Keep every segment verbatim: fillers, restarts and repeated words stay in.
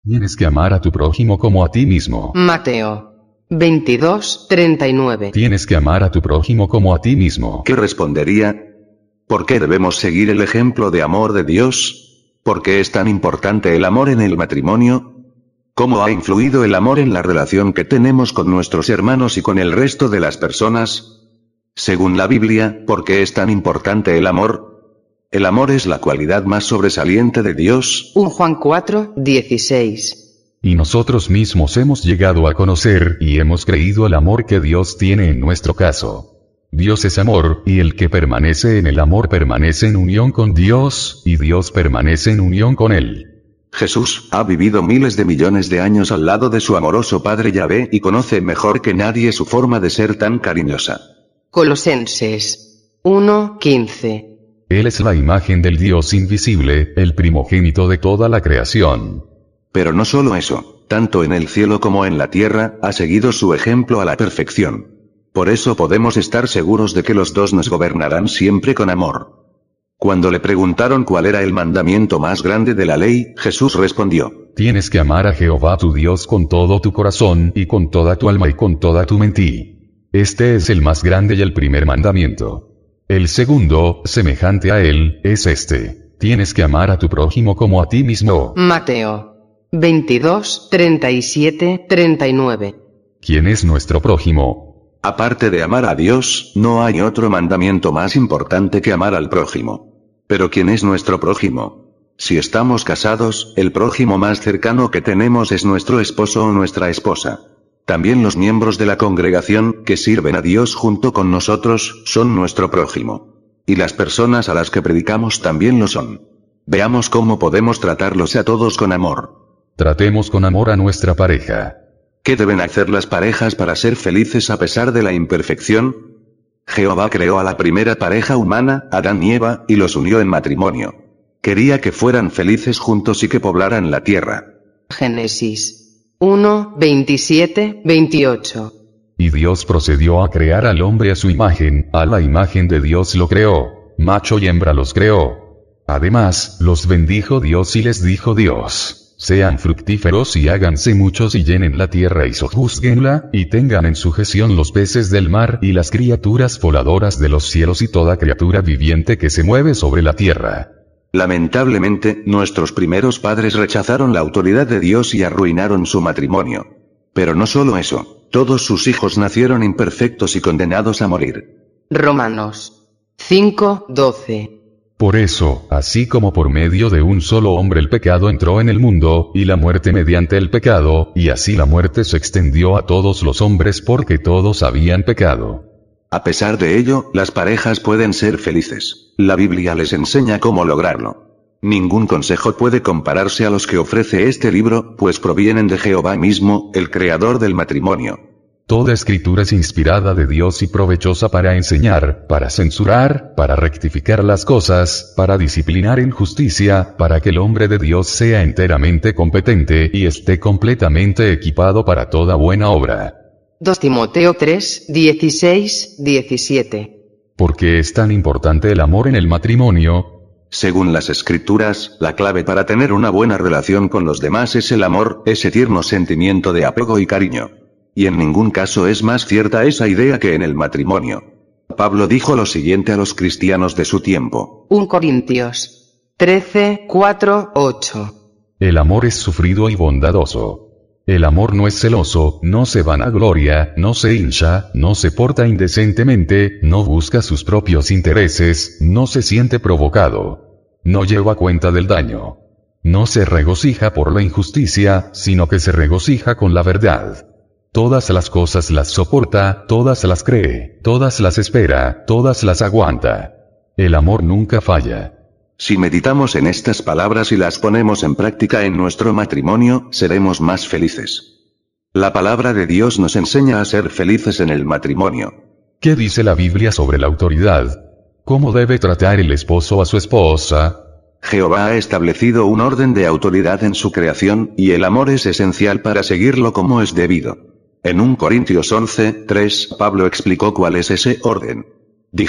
Tienes que amar a tu prójimo como a ti mismo. Mateo veintidós, treinta y nueve. Tienes que amar a tu prójimo como a ti mismo. ¿Qué respondería? ¿Por qué debemos seguir el ejemplo de amor de Dios? ¿Por qué es tan importante el amor en el matrimonio? ¿Cómo ha influido el amor en la relación que tenemos con nuestros hermanos y con el resto de las personas? Según la Biblia, ¿por qué es tan importante el amor? El amor es la cualidad más sobresaliente de Dios. Primera Juan cuatro, dieciséis. Y nosotros mismos hemos llegado a conocer y hemos creído el amor que Dios tiene en nuestro caso. Dios es amor, y el que permanece en el amor permanece en unión con Dios, y Dios permanece en unión con él. Jesús ha vivido miles de millones de años al lado de su amoroso Padre Yahvé y conoce mejor que nadie su forma de ser tan cariñosa. Colosenses uno, quince. Él es la imagen del Dios invisible, el primogénito de toda la creación. Pero no solo eso, tanto en el cielo como en la tierra, ha seguido su ejemplo a la perfección. Por eso podemos estar seguros de que los dos nos gobernarán siempre con amor. Cuando le preguntaron cuál era el mandamiento más grande de la ley, Jesús respondió: Tienes que amar a Jehová tu Dios con todo tu corazón, y con toda tu alma y con toda tu mente. Este es el más grande y el primer mandamiento. El segundo, semejante a él, es este: tienes que amar a tu prójimo como a ti mismo. Mateo veintidós, treinta y siete, treinta y nueve. ¿Quién es nuestro prójimo? Aparte de amar a Dios, no hay otro mandamiento más importante que amar al prójimo. Pero ¿quién es nuestro prójimo? Si estamos casados, el prójimo más cercano que tenemos es nuestro esposo o nuestra esposa. También los miembros de la congregación, que sirven a Dios junto con nosotros, son nuestro prójimo. Y las personas a las que predicamos también lo son. Veamos cómo podemos tratarlos a todos con amor. Tratemos con amor a nuestra pareja. ¿Qué deben hacer las parejas para ser felices a pesar de la imperfección? Jehová creó a la primera pareja humana, Adán y Eva, y los unió en matrimonio. Quería que fueran felices juntos y que poblaran la tierra. Génesis uno, veintisiete, veintiocho. Y Dios procedió a crear al hombre a su imagen, a la imagen de Dios lo creó, macho y hembra los creó. Además, los bendijo Dios y les dijo Dios: sean fructíferos y háganse muchos y llenen la tierra y sojuzguenla, y tengan en sujeción los peces del mar y las criaturas voladoras de los cielos y toda criatura viviente que se mueve sobre la tierra. Lamentablemente, nuestros primeros padres rechazaron la autoridad de Dios y arruinaron su matrimonio. Pero no solo eso, todos sus hijos nacieron imperfectos y condenados a morir. Romanos cinco, doce. Por eso, así como por medio de un solo hombre el pecado entró en el mundo, y la muerte mediante el pecado, y así la muerte se extendió a todos los hombres porque todos habían pecado. A pesar de ello, las parejas pueden ser felices. La Biblia les enseña cómo lograrlo. Ningún consejo puede compararse a los que ofrece este libro, pues provienen de Jehová mismo, el creador del matrimonio. Toda escritura es inspirada de Dios y provechosa para enseñar, para censurar, para rectificar las cosas, para disciplinar en justicia, para que el hombre de Dios sea enteramente competente y esté completamente equipado para toda buena obra. dos Timoteo tres, dieciséis, diecisiete. ¿Por qué es tan importante el amor en el matrimonio? Según las escrituras, la clave para tener una buena relación con los demás es el amor, ese tierno sentimiento de apego y cariño. Y en ningún caso es más cierta esa idea que en el matrimonio. Pablo dijo lo siguiente a los cristianos de su tiempo. primera Corintios trece, cuatro, ocho. El amor es sufrido y bondadoso. El amor no es celoso, no se vanagloria, no se hincha, no se porta indecentemente, no busca sus propios intereses, no se siente provocado. No lleva cuenta del daño. No se regocija por la injusticia, sino que se regocija con la verdad. Todas las cosas las soporta, todas las cree, todas las espera, todas las aguanta. El amor nunca falla. Si meditamos en estas palabras y las ponemos en práctica en nuestro matrimonio, seremos más felices. La palabra de Dios nos enseña a ser felices en el matrimonio. ¿Qué dice la Biblia sobre la autoridad? ¿Cómo debe tratar el esposo a su esposa? Jehová ha establecido un orden de autoridad en su creación, y el amor es esencial para seguirlo como es debido. En primera Corintios once, tres, Pablo explicó cuál es ese orden. Dijo: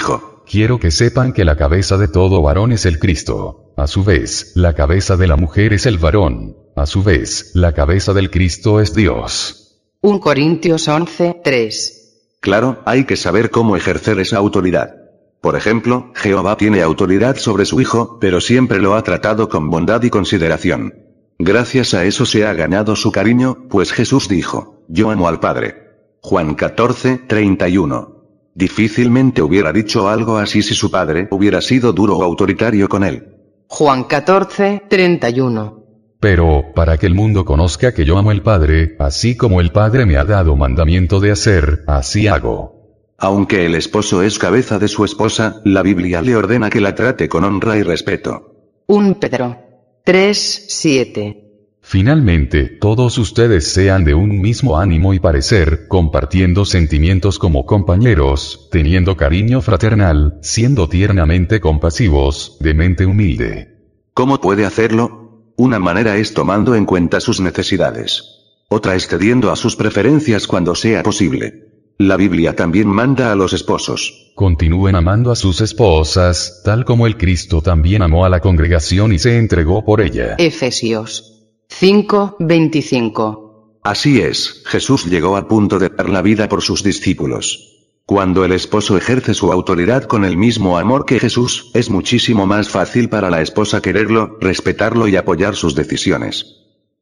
Quiero que sepan que la cabeza de todo varón es el Cristo. A su vez, la cabeza de la mujer es el varón. A su vez, la cabeza del Cristo es Dios. primera Corintios once, tres. Claro, hay que saber cómo ejercer esa autoridad. Por ejemplo, Jehová tiene autoridad sobre su Hijo, pero siempre lo ha tratado con bondad y consideración. Gracias a eso se ha ganado su cariño, pues Jesús dijo, yo amo al Padre. Juan catorce, treinta y uno. Difícilmente hubiera dicho algo así si su padre hubiera sido duro o autoritario con él. Juan catorce, treinta y uno. Pero, para que el mundo conozca que yo amo al Padre, así como el Padre me ha dado mandamiento de hacer, así hago. Aunque el esposo es cabeza de su esposa, la Biblia le ordena que la trate con honra y respeto. primera Pedro tres, siete. Finalmente, todos ustedes sean de un mismo ánimo y parecer, compartiendo sentimientos como compañeros, teniendo cariño fraternal, siendo tiernamente compasivos, de mente humilde. ¿Cómo puede hacerlo? Una manera es tomando en cuenta sus necesidades. Otra es cediendo a sus preferencias cuando sea posible. La Biblia también manda a los esposos: continúen amando a sus esposas, tal como el Cristo también amó a la congregación y se entregó por ella. Efesios cinco, veinticinco. Así es, Jesús llegó a punto de dar la vida por sus discípulos. Cuando el esposo ejerce su autoridad con el mismo amor que Jesús, es muchísimo más fácil para la esposa quererlo, respetarlo y apoyar sus decisiones.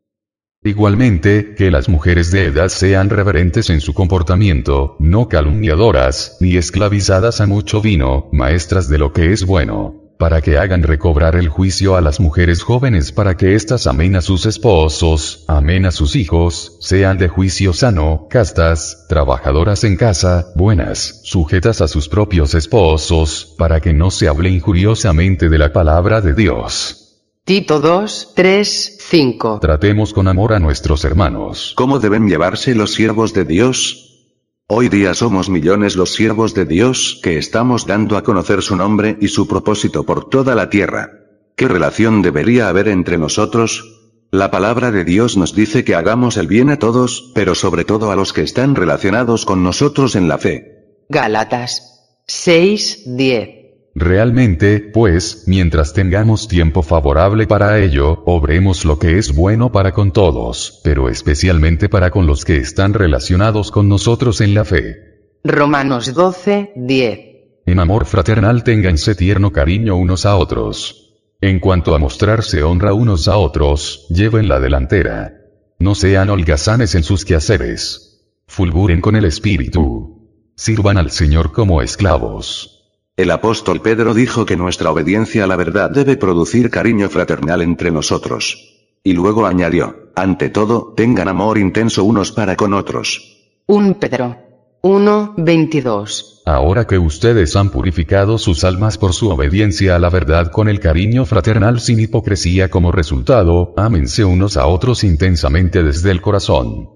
Igualmente, que las mujeres de edad sean reverentes en su comportamiento, no calumniadoras, ni esclavizadas a mucho vino, maestras de lo que es bueno, para que hagan recobrar el juicio a las mujeres jóvenes para que éstas amen a sus esposos, amen a sus hijos, sean de juicio sano, castas, trabajadoras en casa, buenas, sujetas a sus propios esposos, para que no se hable injuriosamente de la palabra de Dios. Tito dos, tres, cinco. Tratemos con amor a nuestros hermanos. ¿Cómo deben llevarse los siervos de Dios? Hoy día somos millones los siervos de Dios que estamos dando a conocer su nombre y su propósito por toda la tierra. ¿Qué relación debería haber entre nosotros? La palabra de Dios nos dice que hagamos el bien a todos, pero sobre todo a los que están relacionados con nosotros en la fe. Gálatas seis, diez. Realmente, pues, mientras tengamos tiempo favorable para ello, obremos lo que es bueno para con todos, pero especialmente para con los que están relacionados con nosotros en la fe. Romanos doce, diez. En amor fraternal ténganse tierno cariño unos a otros. En cuanto a mostrarse honra unos a otros, lleven la delantera. No sean holgazanes en sus quehaceres. Fulguren con el espíritu. Sirvan al Señor como esclavos. El apóstol Pedro dijo que nuestra obediencia a la verdad debe producir cariño fraternal entre nosotros. Y luego añadió, ante todo, tengan amor intenso unos para con otros. primera Pedro uno, veintidós. Ahora que ustedes han purificado sus almas por su obediencia a la verdad con el cariño fraternal sin hipocresía como resultado, ámense unos a otros intensamente desde el corazón.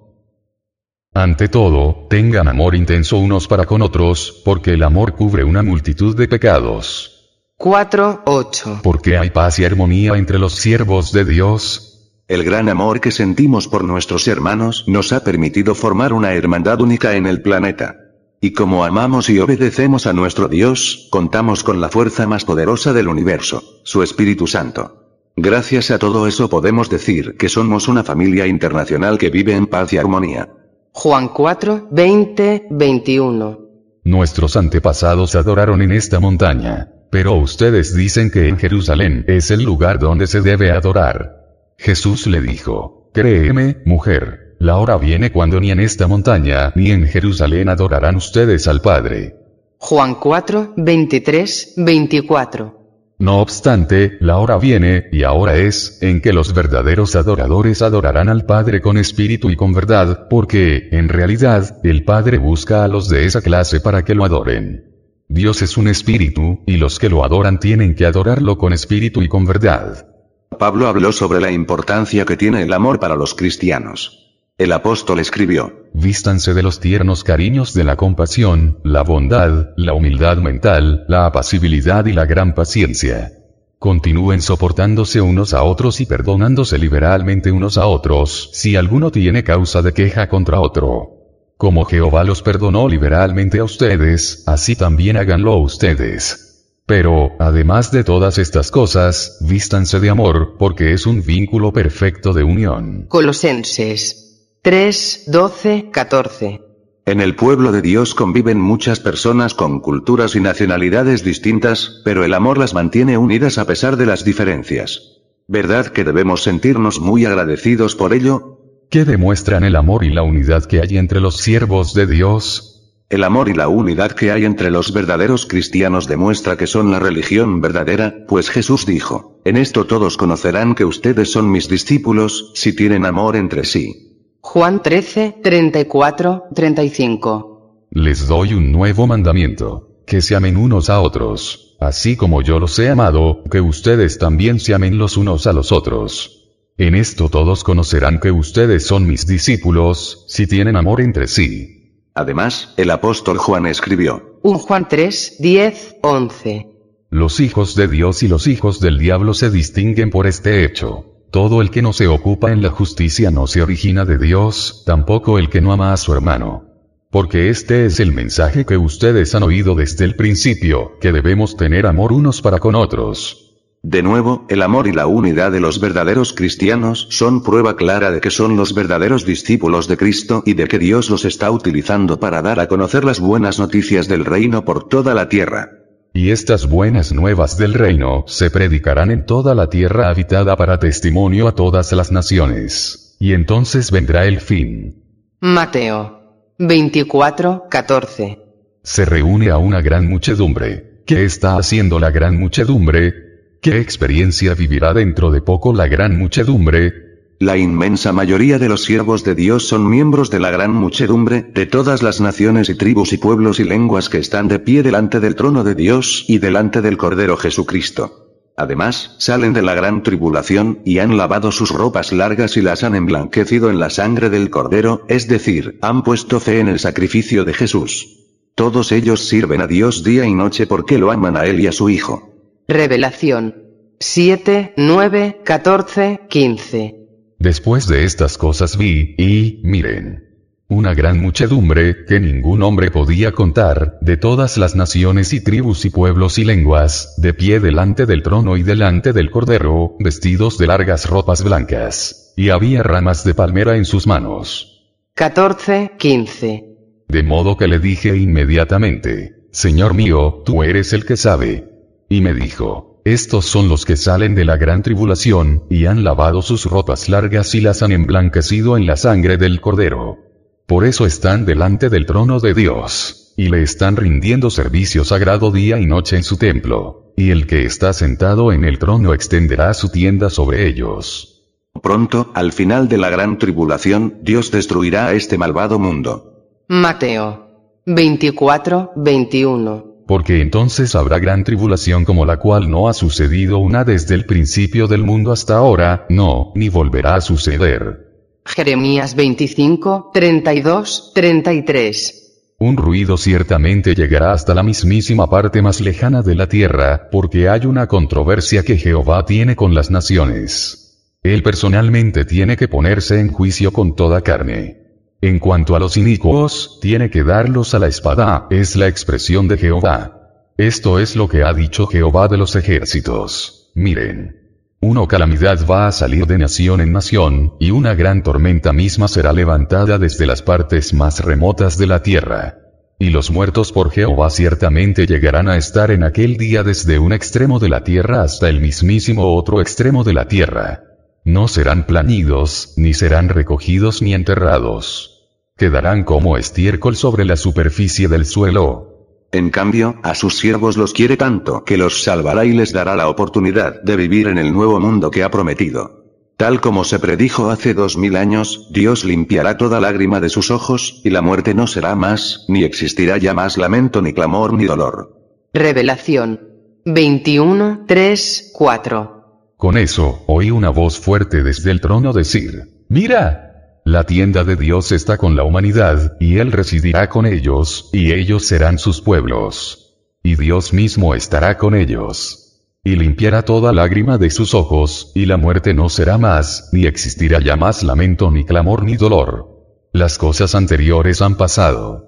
Ante todo, tengan amor intenso unos para con otros, porque el amor cubre una multitud de pecados. cuatro, ocho. Porque hay paz y armonía entre los siervos de Dios. El gran amor que sentimos por nuestros hermanos nos ha permitido formar una hermandad única en el planeta. Y como amamos y obedecemos a nuestro Dios, contamos con la fuerza más poderosa del universo, su Espíritu Santo. Gracias a todo eso podemos decir que somos una familia internacional que vive en paz y armonía. Juan cuatro, veinte, veintiuno. Nuestros antepasados adoraron en esta montaña, pero ustedes dicen que en Jerusalén es el lugar donde se debe adorar. Jesús le dijo, créeme, mujer, la hora viene cuando ni en esta montaña ni en Jerusalén adorarán ustedes al Padre. Juan cuatro, veintitrés, veinticuatro. No obstante, la hora viene, y ahora es, en que los verdaderos adoradores adorarán al Padre con espíritu y con verdad, porque, en realidad, el Padre busca a los de esa clase para que lo adoren. Dios es un espíritu, y los que lo adoran tienen que adorarlo con espíritu y con verdad. Pablo habló sobre la importancia que tiene el amor para los cristianos. El apóstol escribió, vístanse de los tiernos cariños de la compasión, la bondad, la humildad mental, la apacibilidad y la gran paciencia. Continúen soportándose unos a otros y perdonándose liberalmente unos a otros, si alguno tiene causa de queja contra otro. Como Jehová los perdonó liberalmente a ustedes, así también háganlo ustedes. Pero, además de todas estas cosas, vístanse de amor, porque es un vínculo perfecto de unión. Colosenses tres, doce, catorce. En el pueblo de Dios conviven muchas personas con culturas y nacionalidades distintas, pero el amor las mantiene unidas a pesar de las diferencias. ¿Verdad que debemos sentirnos muy agradecidos por ello? ¿Qué demuestran el amor y la unidad que hay entre los siervos de Dios? El amor y la unidad que hay entre los verdaderos cristianos demuestra que son la religión verdadera, pues Jesús dijo, en esto todos conocerán que ustedes son mis discípulos, si tienen amor entre sí. Juan trece, treinta y cuatro, treinta y cinco. Les doy un nuevo mandamiento, que se amen unos a otros, así como yo los he amado, que ustedes también se amen los unos a los otros. En esto todos conocerán que ustedes son mis discípulos, si tienen amor entre sí. Además, el apóstol Juan escribió, primera Juan tres, diez, once. Los hijos de Dios y los hijos del diablo se distinguen por este hecho. Todo el que no se ocupa en la justicia no se origina de Dios, tampoco el que no ama a su hermano. Porque este es el mensaje que ustedes han oído desde el principio, que debemos tener amor unos para con otros. De nuevo, el amor y la unidad de los verdaderos cristianos son prueba clara de que son los verdaderos discípulos de Cristo y de que Dios los está utilizando para dar a conocer las buenas noticias del reino por toda la tierra. Y estas buenas nuevas del reino se predicarán en toda la tierra habitada para testimonio a todas las naciones. Y entonces vendrá el fin. Mateo veinticuatro, catorce. Se reúne a una gran muchedumbre. ¿Qué está haciendo la gran muchedumbre? ¿Qué experiencia vivirá dentro de poco la gran muchedumbre? La inmensa mayoría de los siervos de Dios son miembros de la gran muchedumbre, de todas las naciones y tribus y pueblos y lenguas que están de pie delante del trono de Dios y delante del Cordero Jesucristo. Además, salen de la gran tribulación, y han lavado sus ropas largas y las han emblanquecido en la sangre del Cordero, es decir, han puesto fe en el sacrificio de Jesús. Todos ellos sirven a Dios día y noche porque lo aman a Él y a su Hijo. Revelación siete, nueve, catorce, quince. Después de estas cosas vi, y, miren, una gran muchedumbre, que ningún hombre podía contar, de todas las naciones y tribus y pueblos y lenguas, de pie delante del trono y delante del Cordero, vestidos de largas ropas blancas, y había ramas de palmera en sus manos. catorce, quince. De modo que le dije inmediatamente, Señor mío, tú eres el que sabe. Y me dijo, estos son los que salen de la gran tribulación, y han lavado sus ropas largas y las han emblanquecido en la sangre del Cordero. Por eso están delante del trono de Dios, y le están rindiendo servicio sagrado día y noche en su templo, y el que está sentado en el trono extenderá su tienda sobre ellos. Pronto, al final de la gran tribulación, Dios destruirá a este malvado mundo. Mateo veinticuatro, veintiuno. Porque entonces habrá gran tribulación como la cual no ha sucedido una desde el principio del mundo hasta ahora, no, ni volverá a suceder. Jeremías veinticinco, treinta y dos, treinta y tres. Un ruido ciertamente llegará hasta la mismísima parte más lejana de la tierra, porque hay una controversia que Jehová tiene con las naciones. Él personalmente tiene que ponerse en juicio con toda carne. En cuanto a los inicuos, tiene que darlos a la espada, es la expresión de Jehová. Esto es lo que ha dicho Jehová de los ejércitos. Miren. Una calamidad va a salir de nación en nación, y una gran tormenta misma será levantada desde las partes más remotas de la tierra. Y los muertos por Jehová ciertamente llegarán a estar en aquel día desde un extremo de la tierra hasta el mismísimo otro extremo de la tierra. No serán plañidos, ni serán recogidos ni enterrados. Quedarán como estiércol sobre la superficie del suelo. En cambio, a sus siervos los quiere tanto que los salvará y les dará la oportunidad de vivir en el nuevo mundo que ha prometido. Tal como se predijo hace dos mil años, Dios limpiará toda lágrima de sus ojos, y la muerte no será más, ni existirá ya más lamento ni clamor ni dolor. Revelación veintiuno, tres, cuatro. Con eso, oí una voz fuerte desde el trono decir, mira, la tienda de Dios está con la humanidad, y Él residirá con ellos, y ellos serán sus pueblos. Y Dios mismo estará con ellos. Y limpiará toda lágrima de sus ojos, y la muerte no será más, ni existirá ya más lamento ni clamor ni dolor. Las cosas anteriores han pasado.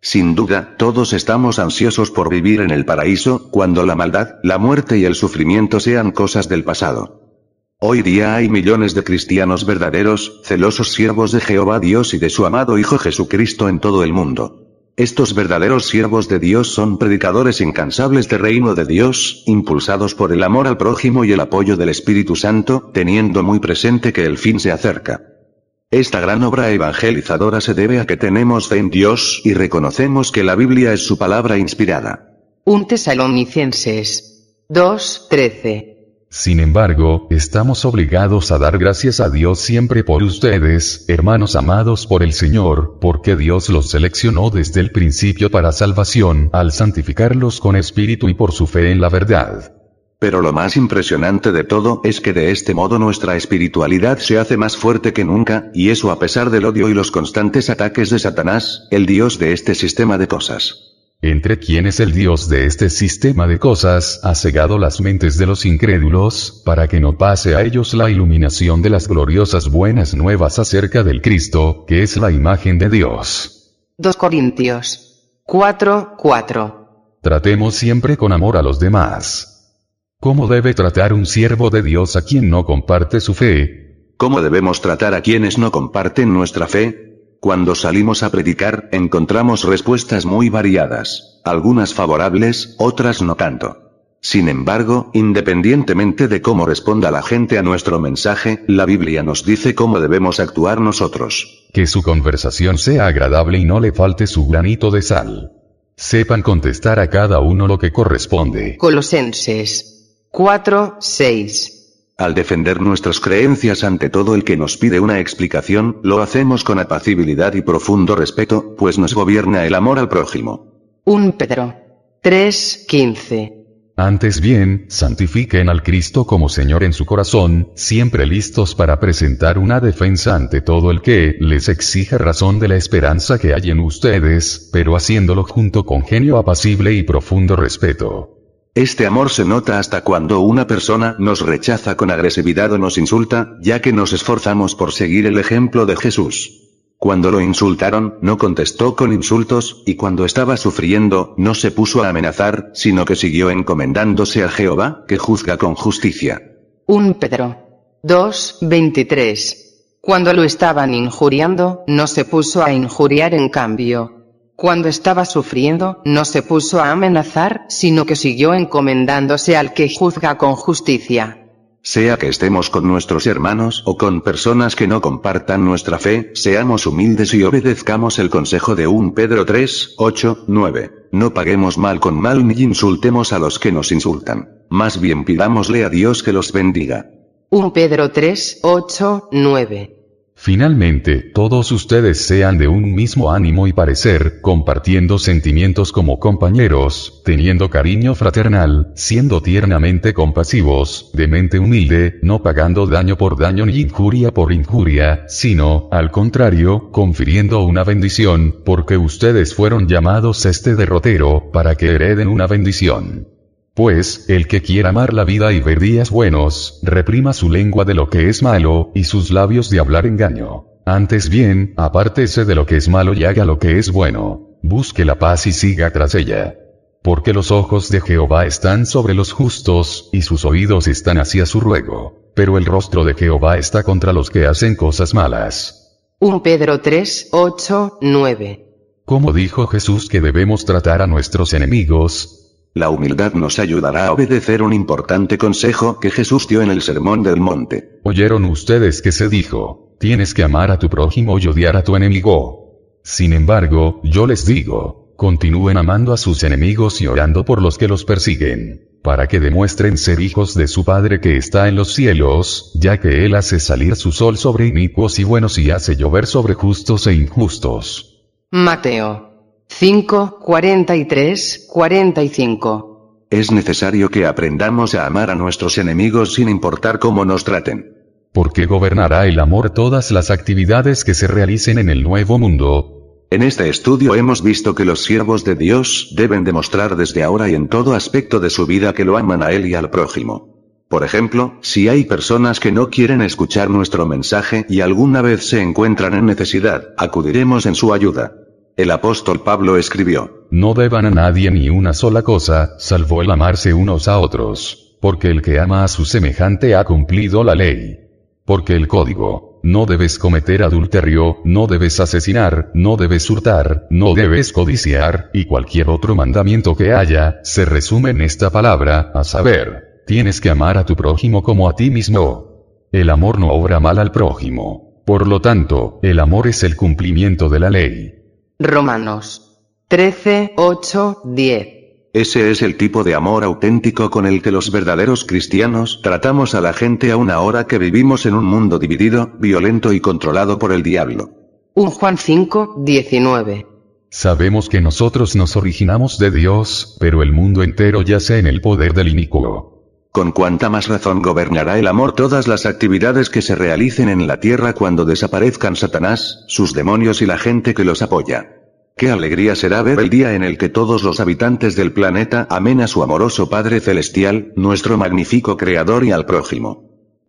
Sin duda, todos estamos ansiosos por vivir en el paraíso, cuando la maldad, la muerte y el sufrimiento sean cosas del pasado. Hoy día hay millones de cristianos verdaderos, celosos siervos de Jehová Dios y de su amado Hijo Jesucristo en todo el mundo. Estos verdaderos siervos de Dios son predicadores incansables del reino de Dios, impulsados por el amor al prójimo y el apoyo del Espíritu Santo, teniendo muy presente que el fin se acerca. Esta gran obra evangelizadora se debe a que tenemos fe en Dios y reconocemos que la Biblia es su palabra inspirada. un Tesalonicenses dos trece. Sin embargo, estamos obligados a dar gracias a Dios siempre por ustedes, hermanos amados por el Señor, porque Dios los seleccionó desde el principio para salvación, al santificarlos con espíritu y por su fe en la verdad. Pero lo más impresionante de todo es que de este modo nuestra espiritualidad se hace más fuerte que nunca, y eso a pesar del odio y los constantes ataques de Satanás, el Dios de este sistema de cosas. Entre quienes el Dios de este sistema de cosas ha cegado las mentes de los incrédulos, para que no pase a ellos la iluminación de las gloriosas buenas nuevas acerca del Cristo, que es la imagen de Dios. dos Corintios cuatro cuatro. Tratemos siempre con amor a los demás. ¿Cómo debe tratar un siervo de Dios a quien no comparte su fe? ¿Cómo debemos tratar a quienes no comparten nuestra fe? Cuando salimos a predicar, encontramos respuestas muy variadas, algunas favorables, otras no tanto. Sin embargo, independientemente de cómo responda la gente a nuestro mensaje, la Biblia nos dice cómo debemos actuar nosotros. Que su conversación sea agradable y no le falte su granito de sal. Sepan contestar a cada uno lo que corresponde. Colosenses cuatro seis. Al defender nuestras creencias ante todo el que nos pide una explicación, lo hacemos con apacibilidad y profundo respeto, pues nos gobierna el amor al prójimo. un Pedro tres quince. Antes bien, santifiquen al Cristo como Señor en su corazón, siempre listos para presentar una defensa ante todo el que les exija razón de la esperanza que hay en ustedes, pero haciéndolo junto con genio apacible y profundo respeto. Este amor se nota hasta cuando una persona nos rechaza con agresividad o nos insulta, ya que nos esforzamos por seguir el ejemplo de Jesús. Cuando lo insultaron, no contestó con insultos, y cuando estaba sufriendo, no se puso a amenazar, sino que siguió encomendándose a Jehová, que juzga con justicia. un Pedro dos veintitrés. Cuando lo estaban injuriando, no se puso a injuriar en cambio. Cuando estaba sufriendo, no se puso a amenazar, sino que siguió encomendándose al que juzga con justicia. Sea que estemos con nuestros hermanos o con personas que no compartan nuestra fe, seamos humildes y obedezcamos el consejo de un Pedro tres, ocho, nueve. No paguemos mal con mal ni insultemos a los que nos insultan. Más bien pidámosle a Dios que los bendiga. un Pedro tres, ocho, nueve. Finalmente, todos ustedes sean de un mismo ánimo y parecer, compartiendo sentimientos como compañeros, teniendo cariño fraternal, siendo tiernamente compasivos, de mente humilde, no pagando daño por daño ni injuria por injuria, sino, al contrario, confiriendo una bendición, porque ustedes fueron llamados este derrotero, para que hereden una bendición. Pues, el que quiera amar la vida y ver días buenos, reprima su lengua de lo que es malo, y sus labios de hablar engaño. Antes bien, apártese de lo que es malo y haga lo que es bueno. Busque la paz y siga tras ella. Porque los ojos de Jehová están sobre los justos, y sus oídos están hacia su ruego. Pero el rostro de Jehová está contra los que hacen cosas malas. un Pedro tres, ocho, nueve. Como dijo Jesús que debemos tratar a nuestros enemigos, la humildad nos ayudará a obedecer un importante consejo que Jesús dio en el Sermón del Monte. Oyeron ustedes que se dijo, tienes que amar a tu prójimo y odiar a tu enemigo. Sin embargo, yo les digo, continúen amando a sus enemigos y orando por los que los persiguen, para que demuestren ser hijos de su Padre que está en los cielos, ya que Él hace salir su sol sobre inicuos y buenos y hace llover sobre justos e injustos. Mateo cinco, cuarenta y tres, cuarenta y cinco. Es necesario que aprendamos a amar a nuestros enemigos sin importar cómo nos traten. Porque gobernará el amor todas las actividades que se realicen en el nuevo mundo. En este estudio hemos visto que los siervos de Dios deben demostrar desde ahora y en todo aspecto de su vida que lo aman a Él y al prójimo. Por ejemplo, si hay personas que no quieren escuchar nuestro mensaje y alguna vez se encuentran en necesidad, acudiremos en su ayuda. El apóstol Pablo escribió: No deban a nadie ni una sola cosa, salvo el amarse unos a otros, porque el que ama a su semejante ha cumplido la ley. Porque el código: no debes cometer adulterio, no debes asesinar, no debes hurtar, no debes codiciar, y cualquier otro mandamiento que haya, se resume en esta palabra, a saber, tienes que amar a tu prójimo como a ti mismo. El amor no obra mal al prójimo. Por lo tanto, el amor es el cumplimiento de la ley. Romanos trece, ocho, diez. Ese es el tipo de amor auténtico con el que los verdaderos cristianos tratamos a la gente aún ahora que vivimos en un mundo dividido, violento y controlado por el diablo. primera Juan cinco, diecinueve. Sabemos que nosotros nos originamos de Dios, pero el mundo entero yace en el poder del inicuo. Con cuánta más razón gobernará el amor todas las actividades que se realicen en la tierra cuando desaparezcan Satanás, sus demonios y la gente que los apoya. Qué alegría será ver el día en el que todos los habitantes del planeta amen a su amoroso Padre Celestial, nuestro magnífico Creador y al prójimo.